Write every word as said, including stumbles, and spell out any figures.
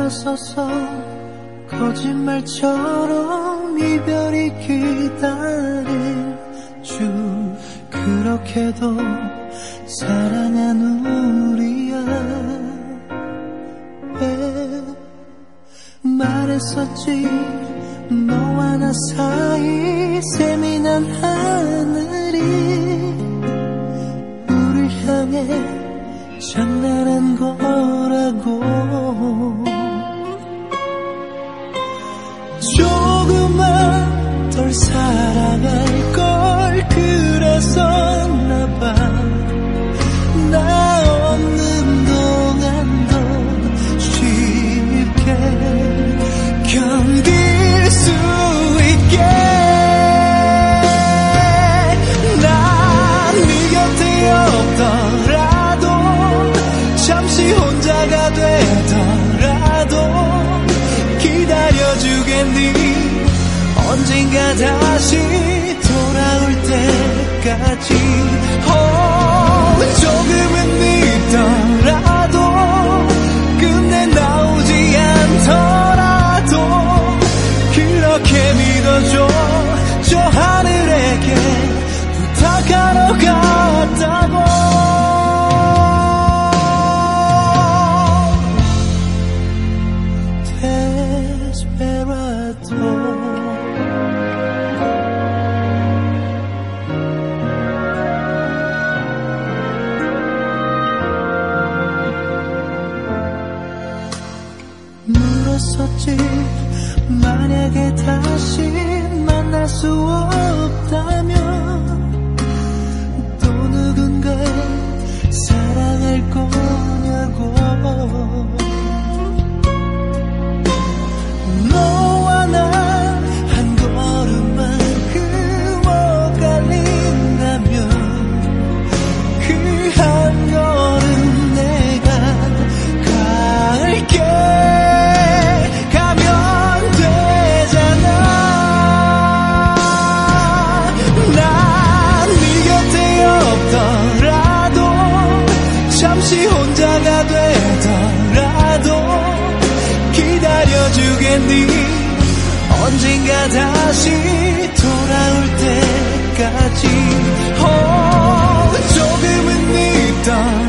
다가서서 거짓말처럼 이별이 기다릴 줄 그렇게도 사랑한 우리야 왜 말했었지 너와 나 사이 세민한 하늘이 우릴 향해 장난한 거라고 조금만 덜 사랑할 걸 그랬었나봐 나 없는 동안도 쉽게 견딜 수 있게 난 네 곁에 없더라도 잠시 혼자가 되더라도 기다려주겠니 언젠가 다시 돌아올 때까지 oh, 조금은 믿더라도 끝내 나오지 않더라도 그렇게 믿어줘 저 하늘에게 부탁하러 갔다고 물었었지 만약에 다시 만날 수 없다면 또 누군가를 사랑할 거냐고 너와 나 한 걸음만큼 엇갈린다면 그 한 걸음 내가 갈게 잠시 혼자가 되더라도 기다려주겠니 언젠가 다시 돌아올 때까지 oh, 조금은 믿던